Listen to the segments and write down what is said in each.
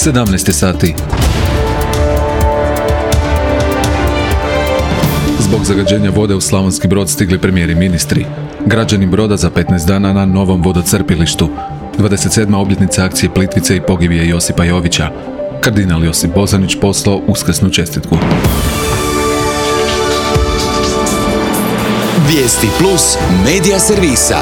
17 sati. Zbog zagađenja vode u Slavonski Brod stigli premijeri ministri. Građani Broda za 15 dana na novom vodocrpilištu. 27. obljetnica akcije Plitvice i pogibije Josipa Jovića. Kardinal Josip Bozanić poslao uskrsnu čestitku. Vijesti plus medija servisa.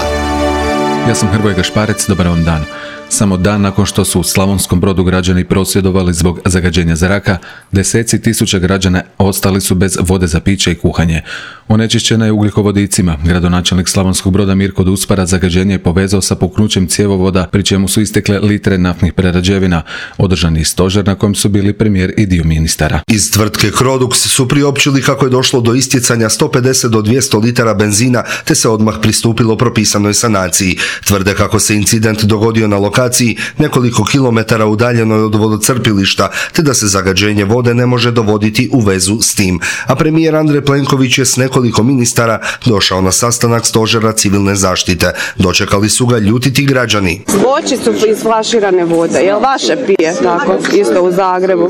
Ja sam Hrvoje Gašparec, dobar vam dan. Samo dan nakon što su u Slavonskom Brodu građani prosvjedovali zbog zagađenja zraka, deseci tisuća građana ostali su bez vode za piće i kuhanje. Onečišćena je ugljikovodicima. Gradonačelnik Slavonskog Broda Mirko Duspara zagađenje je povezao sa puknućem cjevovoda, pri čemu su istekle litre naftnih prerađevina. Održan je stožer na kojem su bili premijer i dio ministara. Iz tvrtke Crodux su priopćili kako je došlo do istjecanja 150 do 200 litara benzina, te se odmah pristupilo propisanoj sanaciji. Tvrde kako se incident dogodio na lokaciji nekoliko kilometara udaljenoj od vodocrpilišta, te da se zagađenje vode ne može dovoditi u vezu s tim. A premijer Andrej Plenković je s nekoliko ministara došao na sastanak stožera civilne zaštite. Dočekali su ga ljutiti građani. Voći su isflaširane vode. Jel vaše pije tako? Isto u Zagrebu.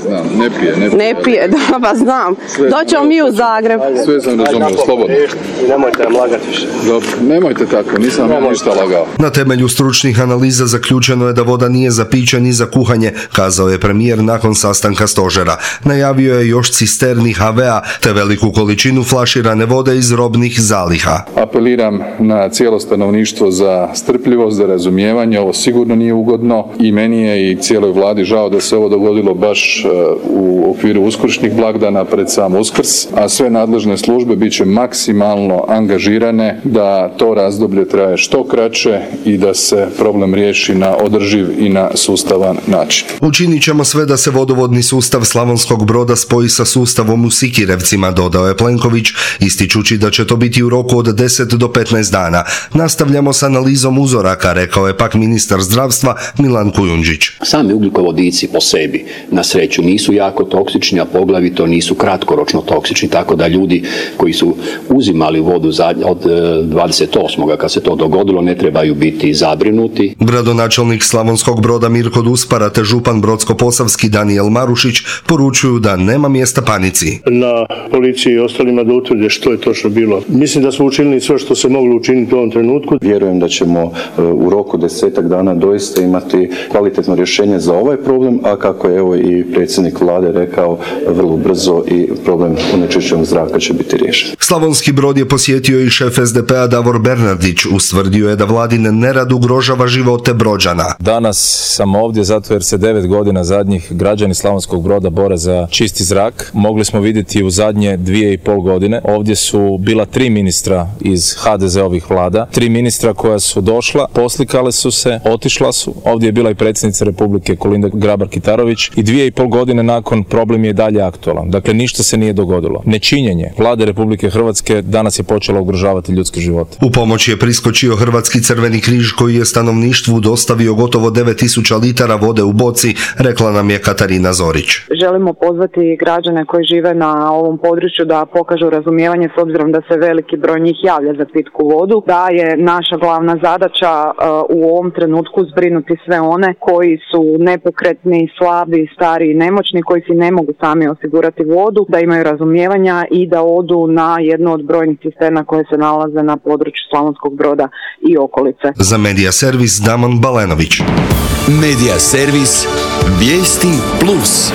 Ne pije, da, pa znam. Doćemo mi u Zagreb. Sve sam razumio, slobodno. Nemojte nam lagati više. Dobro, nemojte tako, nisam ništa lagao. Na temelju stručnih analiza zaključeno je da voda nije za piće ni za kuhanje, kazao je premijer nakon sastanka stožera. Najavio je još cisterni HV-a te veliku količinu flaširane vode iz robnih zaliha. Apeliram na cijelo stanovništvo za strpljivost, za razumijevanje. Ovo sigurno nije ugodno i meni je i cijeloj vladi žao da se ovo dogodilo baš u okviru uskršnjih blagdana pred sam Uskrs, a sve nadležne službe bit će maksimalno angažirane da to razdoblje traje što kraće i da se problem riješi na održiv i na sustavan način. Učinit ćemo sve da se vodovodni sustav Slavonskog Broda spoji sa sustavom u Sikirevcima, dodao je Plenković, ističući da će to biti u roku od 10 do 15 dana. Nastavljamo s analizom uzoraka, rekao je pak ministar zdravstva Milan Kujundžić. Sami ugljikovodici po sebi na sreću nisu jako toksični, a poglavito nisu kratkoročno toksični, tako da ljudi koji su uzimali vodu od 28. kad se to dogodilo ne trebaju biti zabrinuti. Gradonačelnik Slavonskog Broda Mirko Duspara te župan Brodsko-posavski Danijel Marušić poručuju da nema mjesta panici. Na policiji i ostalima da utvrde što je točno bilo. Mislim da smo učinili sve što se moglo učiniti u ovom trenutku. Vjerujem da ćemo u roku 10 dana doista imati kvalitetno rješenje za ovaj problem, a kako je evo i predsjednik vlade rekao, vrlo brzo i problem onečišćenog zraka će biti riješen. Slavonski Brod je posjetio i šef SDP-a Davor Bernardić. Ustvrdio je da vladin nerad ugrožava živote Brođana. Danas sam ovdje zato jer se 9 godina zadnjih građani Slavonskog Broda bore za čisti zrak. Mogli smo vidjeti u zadnje 2,5 godine. Ovdje su bila 3 ministra iz HDZ-ovih vlada. 3 ministra koja su došla, poslikale su se, otišla su. Ovdje je bila i predsjednica Republike Kolinda Grabar-Kitarović i 2,5 godine nakon problem je i dalje aktualan. Dakle, ništa se nije dogodilo. Nečinjenje Vlade Republike Hrvatske danas je počelo ugrožavati ljudske živote. U pomoć je priskočio Hrvatski crveni križ koji je stanovništvu dostavio gotovo 9000 litara vode u boci, rekla nam je Katarina Zorić. Želimo pozvati građane koji žive na ovom području da pokažu razumijevanje s obzirom da se veliki broj njih javlja za pitku vodu, da je naša glavna zadaća u ovom trenutku zbrinuti sve one koji su nepokretni, slabi, stari i nemoćni, koji si ne mogu sami osigurati vodu, da imaju razumijevanja i da odu na jednu od brojnih cisterna koje se nalaze na području Slavonskog Broda i okolice. Za Medija servis Damon Balenović. Medija servis Vijesti plus.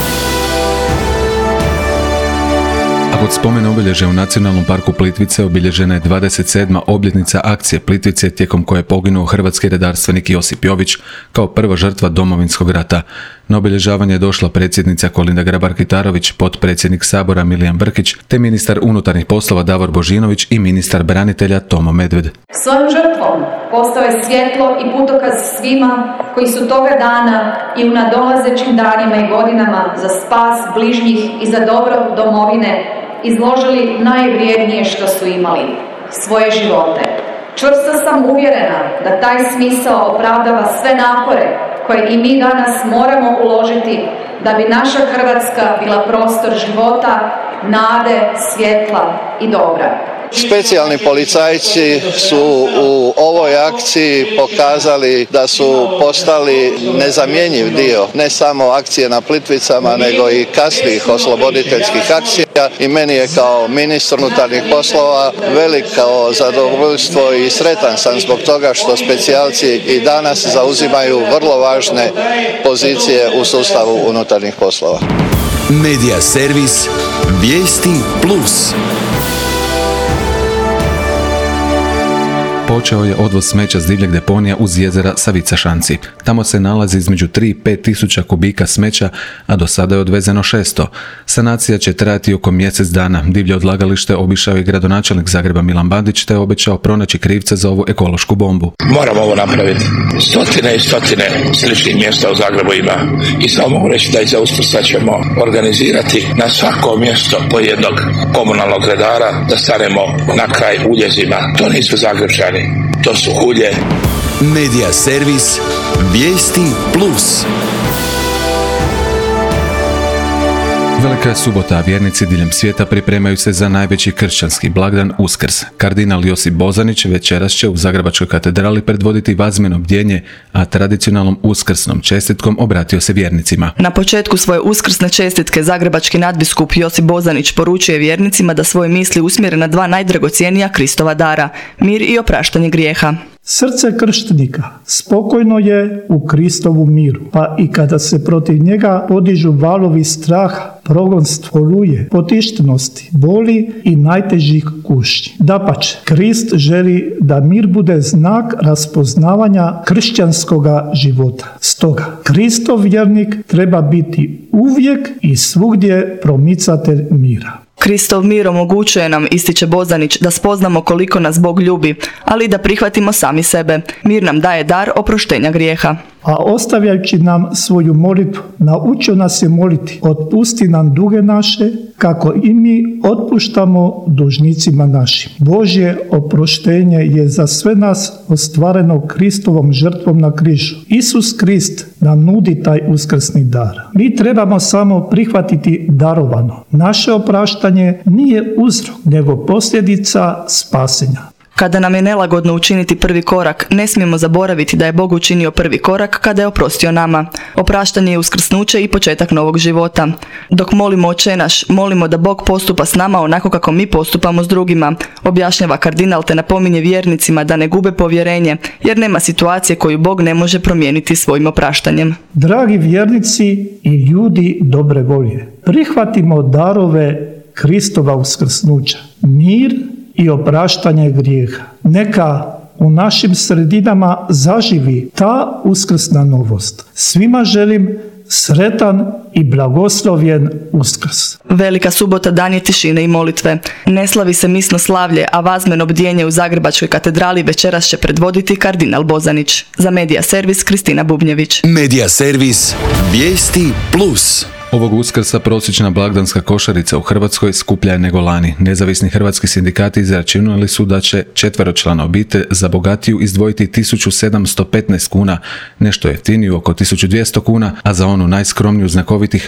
A kod spomena obilježja u Nacionalnom parku Plitvice obilježena je 27. obljetnica akcije Plitvice tijekom koje je poginuo hrvatski redarstvenik Josip Jović kao prva žrtva Domovinskog rata. Na obilježavanje je došla predsjednica Kolinda Grabar-Kitarović, potpredsjednik Sabora Milijan Brkić, te ministar unutarnjih poslova Davor Božinović i ministar branitelja Tomo Medved. Svojom žrtvom postao je svjetlo i putokaz svima koji su toga dana i u nadolazećim danima i godinama za spas bližnjih i za dobro domovine izložili najvrijednije što su imali, svoje živote. Čvrsto sam uvjerena da taj smisao opravdava sve napore koje i mi danas moramo uložiti da bi naša Hrvatska bila prostor života, nade, svjetla i dobra. Specijalni policajci su u ovoj akciji pokazali da su postali nezamjenjiv dio ne samo akcije na Plitvicama, nego i kasnijih osloboditeljskih akcija. I meni je kao ministar unutarnjih poslova veliko zadovoljstvo i sretan sam zbog toga što specijalci i danas zauzimaju vrlo važne pozicije u sustavu unutarnjih poslova. Medija servis Vijesti Plus. Počeo je odvoz smeća s divljeg deponija uz jezera Savica Šanci. Tamo se nalazi između 3 i 5 tisuća kubika smeća, a do sada je odvezeno 600. Sanacija će trajati oko mjesec dana. Divlje odlagalište obišao je gradonačelnik Zagreba Milan Bandić te obećao pronaći krivce za ovu ekološku bombu. Moramo ovo napraviti. Stotine i stotine sličnih mjesta u Zagrebu ima. I samo mogu reći da iza Uskrsa ćemo organizirati na svako mjesto po jednog komunalnog redara da stanemo na kraj uljezima. To nisu Zagrebčani. To su hulje. Medija servis Vijesti Plus. Velika je subota, a vjernici diljem svijeta pripremaju se za najveći kršćanski blagdan Uskrs. Kardinal Josip Bozanić večeras će u Zagrebačkoj katedrali predvoditi vazmeno bdjenje, a tradicionalnom uskrsnom čestitkom obratio se vjernicima. Na početku svoje uskrsne čestitke zagrebački nadbiskup Josip Bozanić poručuje vjernicima da svoje misli usmjere na dva najdragocjenija Kristova dara, mir i opraštanje grijeha. Srce krštenika spokojno je u Kristovu miru, pa i kada se protiv njega podižu valovi straha, progonstva, oluje, potištenosti, boli i najtežih kušnji. Dapače, Krist želi da mir bude znak raspoznavanja kršćanskoga života. Stoga, Kristov vjernik treba biti uvijek i svugdje promicatelj mira. Kristov mir omogućuje nam, ističe Bozanić, da spoznamo koliko nas Bog ljubi, ali i da prihvatimo sami sebe. Mir nam daje dar oproštenja grijeha. A ostavljajući nam svoju molitvu, naučio nas je moliti: otpusti nam duge naše, kako i mi otpuštamo dužnicima našim. Božje oproštenje je za sve nas ostvareno Kristovom žrtvom na križu. Isus Krist nam nudi taj uskrsni dar. Mi trebamo samo prihvatiti darovano. Naše opraštanje nije uzrok, nego posljedica spasenja. Kada nam je nelagodno učiniti prvi korak, ne smijemo zaboraviti da je Bog učinio prvi korak kada je oprostio nama. Opraštanje je uskrsnuće i početak novog života. Dok molimo Oče naš, molimo da Bog postupa s nama onako kako mi postupamo s drugima, objašnjava kardinal te napominje vjernicima da ne gube povjerenje, jer nema situacije koju Bog ne može promijeniti svojim opraštanjem. Dragi vjernici i ljudi dobre volje, prihvatimo darove Kristova uskrsnuća, mir i opraštanje grijeha. Neka u našim sredinama zaživi ta uskrsna novost. Svima želim sretan i blagoslovljen Uskrs. Velika subota dan je tišine i molitve. Ne slavi se misno slavlje, a vazmeno bdjenje u Zagrebačkoj katedrali večeras će predvoditi kardinal Bozanić. Za Medija servis Kristina Bubnjević. Medija servis Vijesti Plus. Ovog Uskrsa prosječna blagdanska košarica u Hrvatskoj skuplja je nego lani. Nezavisni hrvatski sindikati izračunali su da će četveročlana obitelj za bogatiju izdvojiti 1715 kuna, nešto jeftiniju oko 1200 kuna, a za onu najskromniju znakovitih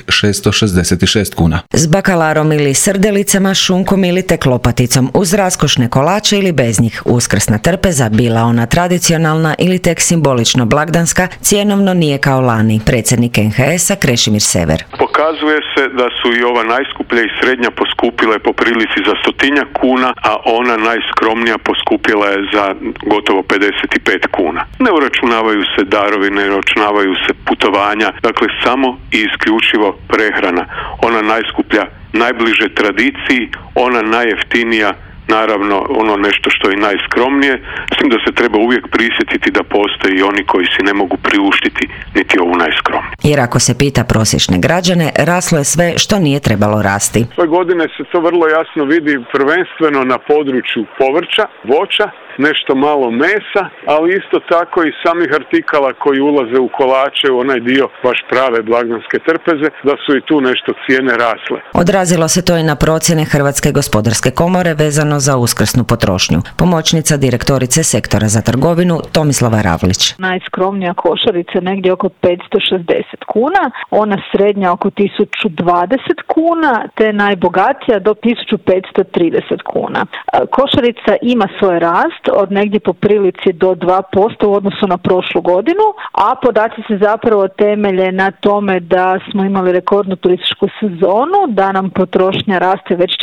666 kuna. S bakalarom ili srdelicama, šunkom ili tek lopaticom, uz raskošne kolače ili bez njih, uskrsna trpeza, bila ona tradicionalna ili tek simbolično blagdanska, cjenovno nije kao lani. Predsjednik NHS-a Krešimir Sever. Pokazuje se da su i ova najskuplja i srednja poskupile po prilici za 100 kuna, a ona najskromnija poskupila je za gotovo 55 kuna. Ne uračunavaju se darovi, ne uračunavaju se putovanja, dakle samo i isključivo prehrana. Ona najskuplja najbliže tradiciji, ona najjeftinija naravno ono nešto što je najskromnije, s tim da se treba uvijek prisjetiti da postoje i oni koji si ne mogu priuštiti niti ovu najskromniju. Jer ako se pita prosječne građane, raslo je sve što nije trebalo rasti. Ove godine se to vrlo jasno vidi prvenstveno na području povrća, voća, nešto malo mesa, ali isto tako i samih artikala koji ulaze u kolače, u onaj dio baš prave blagdanske trpeze, da su i tu nešto cijene rasle. Odrazilo se to i na procjene Hrvatske gospodarske komore vezano vezano za uskrsnu potrošnju. Pomoćnica direktorice sektora za trgovinu Tomislava Ravlić. Najskromnija košarica je negdje oko 560 kuna, ona srednja oko 1020 kuna, te najbogatija do 1530 kuna. Košarica ima svoj rast od negdje po prilici do 2% u odnosu na prošlu godinu, a podaci se zapravo temelje na tome da smo imali rekordnu turističku sezonu, da nam potrošnja raste već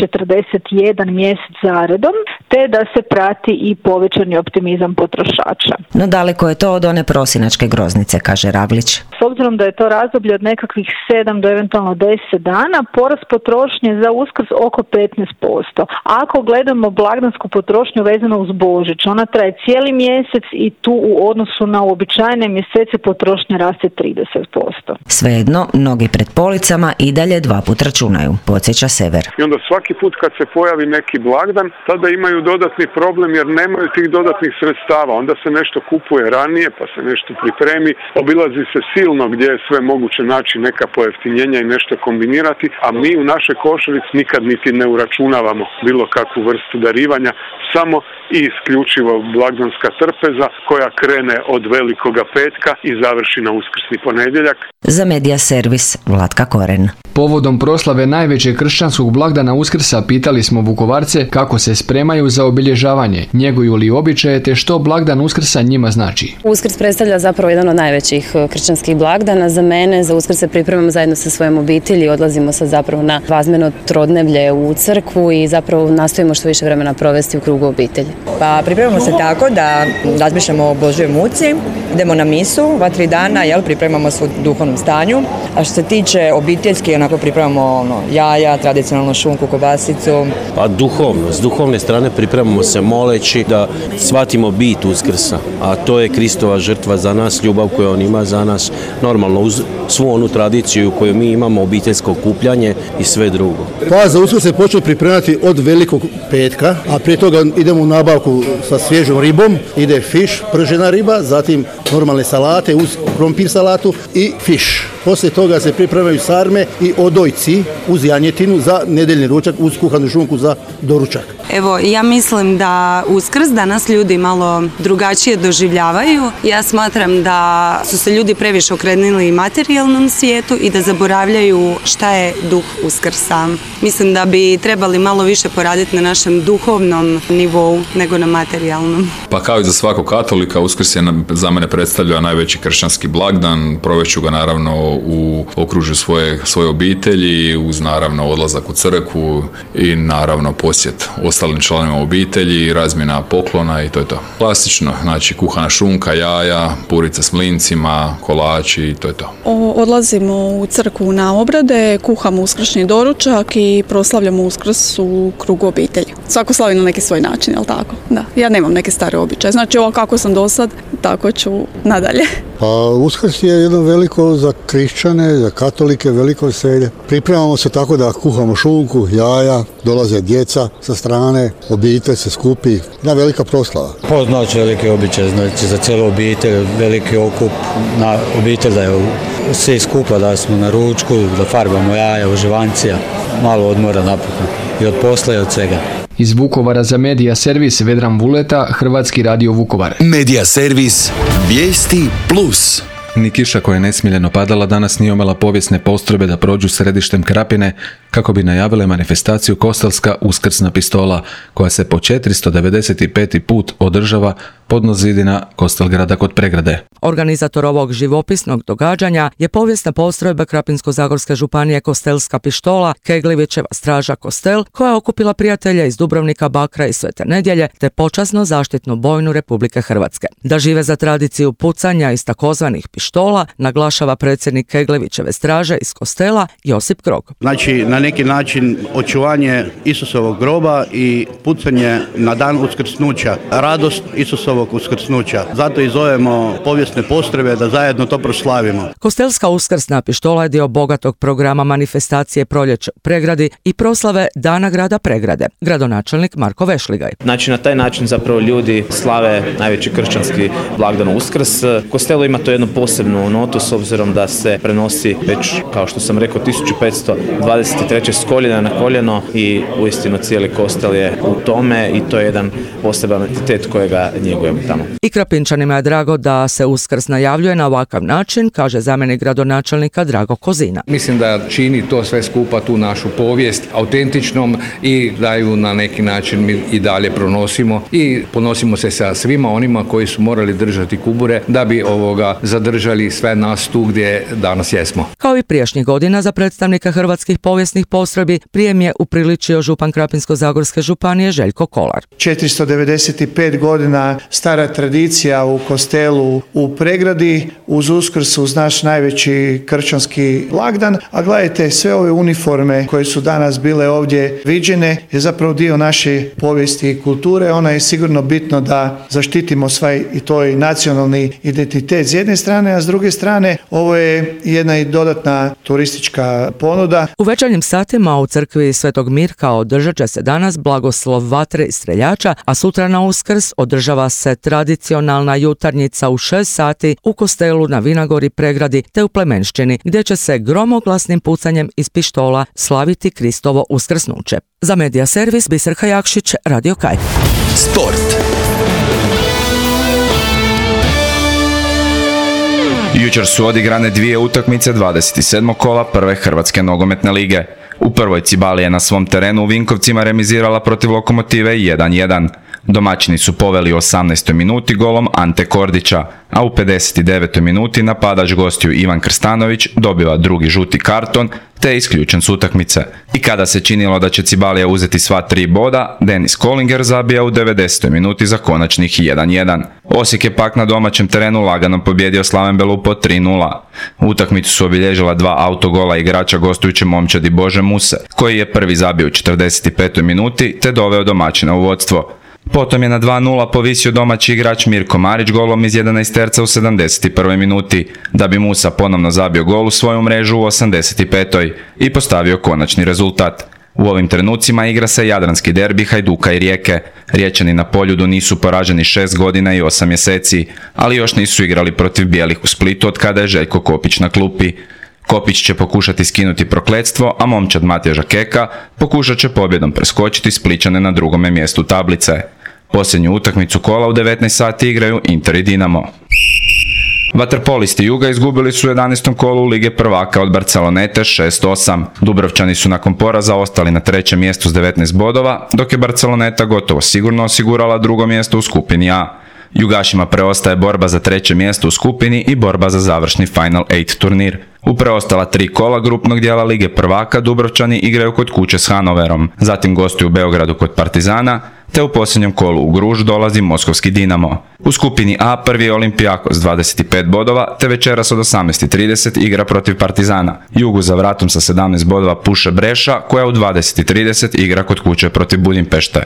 41 mjesec zaredom, te da se prati i povećani optimizam potrošača. No daleko je to od one prosinačke groznice, kaže Ravlić. S obzirom da je to razdoblje od nekakvih 7 do eventualno 10 dana, porast potrošnje za Uskrs oko 15%. Ako gledamo blagdansku potrošnju vezano uz Božić, ona traje cijeli mjesec i tu u odnosu na uobičajene mjesece potrošnja raste 30%. Svejedno, mnogi pred policama i dalje 2 put računaju, podsjeća Sever. I onda svaki put kad se pojavi neki blagdan, tada imaju dodatni problem jer nemaju tih dodatnih sredstava. Onda se nešto kupuje ranije, pa se nešto pripremi, obilazi se silno gdje je sve moguće naći neka pojeftinjenja i nešto kombinirati, a mi u našoj košarici nikad niti ne uračunavamo bilo kakvu vrstu darivanja, samo i isključivo blagdanska trpeza koja krene od Velikoga petka i završi na uskrsni ponedjeljak. Za Medija servis Vlatka Koren. Povodom proslave najvećeg kršćanskog blagdana Uskrsa pitali smo Vukovarce kako se spremaju za obilježavanje, njeguju li običaje te što blagdan Uskrsa njima znači. Uskrs predstavlja zapravo jedan od najvećih kršćanskih blagdana. Za mene, za Uskrs se pripremamo zajedno sa svojom obitelji, odlazimo sad zapravo na vazmeno trodnevlje u crkvu i zapravo nastojimo što više vremena provesti u krugu obitelji. Pa pripremamo se tako da razmišljamo o Božjoj muci, idemo na misu, 2-3 dana, pripremamo se u duhovnom stanju. A što se tiče obiteljski, onako pripremamo jaja, tradicionalnu šunku, kobasicu. Pa duhovno, s duhovne strane pripremamo se moleći da shvatimo bit Uskrsa, a to je Kristova žrtva za nas, ljubav koju on ima za nas, normalno uz svu onu tradiciju koju mi imamo, obiteljsko okupljanje i sve drugo. Pa za Uskrs se počne pripremati od Velikog petka, a prije toga idemo u nabavku sa svježom ribom, ide fiš, pržena riba, zatim normalne salate uz krompir salatu i fiš. Poslije toga se pripremaju sarme i odojci uz janjetinu za nedeljni ručak, uz kuhanu šunku za doručak. Evo, ja mislim da Uskrs danas ljudi malo drugačije doživljavaju. Ja smatram da su se ljudi previše okrenuli materijalnom svijetu i da zaboravljaju šta je duh Uskrsa. Mislim da bi trebali malo više poraditi na našem duhovnom nivou nego na materijalnom. Pa kao i za svakog katolika, Uskrs je za mene predstavlja najveći kršćanski blagdan. Provešću ga naravno u okružju svoje obitelji, uz naravno odlazak u crkvu i naravno posjet ostalim članovima obitelji, razmjena poklona i to je to. Klasično, znači kuhana šunka, jaja, purica s mlincima, kolači i to je to. Odlazimo u crkvu na obrade, kuhamo uskršnji doručak i proslavljamo Uskrs u krugu obitelji. Svako slavi na neki svoj način, jel tako? Da. Ja nemam neke stare običaje. Znači ovo kako sam do sad, tako ću nadalje. Pa Uskrs je jedno veliko za kršćane, za katolike, veliko veselje. Pripremamo se tako da kuhamo šunku, jaja, dolaze djeca sa strane, obitelj se skupi, jedna velika proslava. Znači veliki običaj, znači za cijelu obitelj, veliki okup na obitelj, da je svi skupa, da smo na ručku, da farbamo jaja, uživancija, malo odmora napokon i od posla i od svega. Iz Vukovara za Medija servis Vedran Vuleta, Hrvatski radio Vukovar. Medija servis Vijesti plus. Ni kiša koja je nesmiljeno padala danas nije omela povijesne postrojbe da prođu središtem Krapine kako bi najavile manifestaciju Kostelska uskrsna pištola koja se po 495. put održava podno zidina Kostelgrada kod Pregrade. Organizator ovog živopisnog događanja je povijesna postrojba Krapinsko-zagorske županije Kostelska pištola, Keglivićeva straža Kostel, koja je okupila prijatelje iz Dubrovnika, Bakra i Svete Nedjelje te počasno zaštitnu bojnu Republike Hrvatske. Da žive za tradiciju pucanja iz takozvanih pištola, naglašava predsjednik Keglivićeve straže iz Kostela Josip Krog. Znači, na neki način očuvanje Isusovog groba i pucanje na dan uskrsnuća, radost Isusovog uskrsnuća. Zato i zovemo povijesne postrojbe da zajedno to proslavimo. Kostelska uskrsna pištola je dio bogatog programa manifestacije Proljeće u Pregradi i proslave Dana grada Pregrade. Gradonačelnik Marko Vešligaj. Znači, na taj način zapravo ljudi slave najveći kršćanski blagdan Uskrs. Kostelo ima to jednu posebnu notu s obzirom da se prenosi već, kao što sam rekao, 1523. treće s koljena na koljeno i uistinu cijeli Kostel je u tome i to je jedan poseban entitet kojega njegujemo tamo. I Krapinčanima je drago da se Uskrs najavljuje na ovakav način, kaže zamjenik gradonačelnika Drago Kozina. Mislim da čini to sve skupa tu našu povijest autentičnom i da ju na neki način mi i dalje pronosimo i ponosimo se sa svima onima koji su morali držati kubure da bi zadržali sve nas tu gdje danas jesmo. Kao i prijašnjih godina za predstavnika hrvatskih povijesnih postrojbi prijem je upriličio župan Krapinsko-zagorske županije Željko Kolar. 495 godina stara tradicija u Kostelu u Pregradi, uz Uskrs, uz naš najveći kršćanski blagdan, a gledajte, sve ove uniforme koje su danas bile ovdje viđene je zapravo dio naše povijesti i kulture. Ona je sigurno bitno da zaštitimo svoj i to i nacionalni identitet s jedne strane, a s druge strane ovo je jedna i dodatna turistička ponuda. U večernjim satima u crkvi Svetog Mirka održat će se danas blagoslov vatre i streljača, a sutra na Uskrs održava se tradicionalna jutarnjica u 6 sati u Kostelu na Vinagori Pregradi te u Plemenšćini, gdje će se gromoglasnim pucanjem iz pištola slaviti Kristovo uskrsnuće. Za Medija servis Biserka Jakšić, Radio Kaj. Sport. Jučer su odigrane dvije utakmice 27. kola prve Hrvatske nogometne lige. U prvoj Cibalija na svom terenu u Vinkovcima remizirala protiv Lokomotive 1-1. Domaćini su poveli u 18. minuti golom Ante Kordića, a u 59. minuti napadač gostiju Ivan Krstanović dobiva drugi žuti karton te je isključen s utakmice. I kada se činilo da će Cibalija uzeti sva 3 boda, Denis Kolinger zabija u 90. minuti za konačnih 1-1. Osijek je pak na domaćem terenu lagano pobjedio Slaven Belupo 3-0. Utakmicu su obilježila 2 autogola igrača gostujuće momčadi Bože Muse, koji je prvi zabio u 45. minuti te doveo domaćina u vodstvo. Potom je na 2-0 povisio domaći igrač Mirko Marić golom iz 11 terca u 71. minuti, da bi Musa ponovno zabio gol u svoju mrežu u 85. i postavio konačni rezultat. U ovim trenucima igra se jadranski derbi Hajduka i Rijeke. Riječani na Poljudu nisu poraženi 6 godina i 8 mjeseci, ali još nisu igrali protiv bijelih u Splitu od kada je Željko Kopić na klupi. Kopić će pokušati skinuti prokletstvo, a momčad Matjaža Keka pokušat će pobjedom preskočiti Splićane na drugome mjestu tablice. Posljednju utakmicu kola u 19 sati igraju Inter i Dinamo. Vaterpolisti Juga izgubili su u 11. kolu Lige prvaka od Barcelonete 6-8. Dubrovčani su nakon poraza ostali na 3. mjestu s 19 bodova, dok je Barceloneta gotovo sigurno osigurala drugo mjesto u skupini A. Jugašima preostaje borba za 3. mjesto u skupini i borba za završni Final 8 turnir. U preostala 3 kola grupnog dijela Lige prvaka Dubrovčani igraju kod kuće s Hanoverom, zatim gostuju u Beogradu kod Partizana, te u posljednjem kolu u Gruž dolazi moskovski Dinamo. U skupini A prvi je Olimpijakos s 25 bodova, te večeras od 18:30 igra protiv Partizana. Jugu za vratom sa 17 bodova puše Breša, koja u 20:30 igra kod kuće protiv Budimpešte.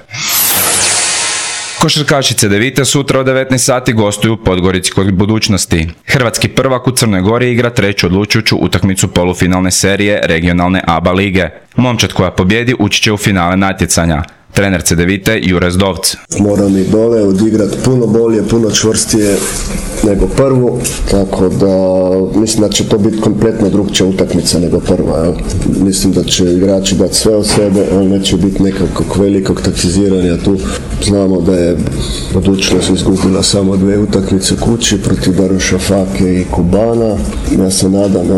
Košarkašice Devite sutra od 19 sati gostuju u Podgorici kod Budućnosti. Hrvatski prvak u Crnoj Gori igra 3. odlučujuću utakmicu polufinalne serije regionalne ABA lige. Momčad koja pobjedi ući će u finale natjecanja. Trener Cedevite Jure Zdovc. Moram i dole odigrati puno bolje, puno čvrstije nego prvu, tako da mislim da će to biti kompletno drugčija utakmica nego prva. Mislim da će igrači dati sve od sebe, ali neće biti nekakvog velikog taktiziranja tu. Znamo da je Budućnost izgubila samo 2 utakmice kući protiv Darušafake i Kubana. Ja se nadam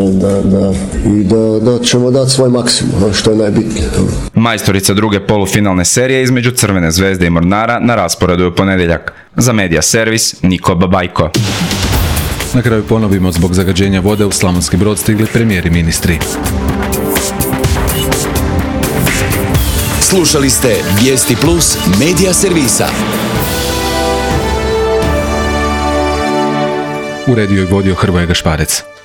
da ćemo dati svoj maksimum, što je najbitnije. Majstorica druge polufinalne serije između Crvene zvezde i Mornara na rasporedu je u ponedjeljak. Za Medija servis Niko Babajko. Na kraju ponovimo, zbog zagađenja vode u Slavonski Brod stigli premijeri ministri. Slušali ste Vijesti Plus Medija servisa. Uredio i vodio Hrvoje Gašparec.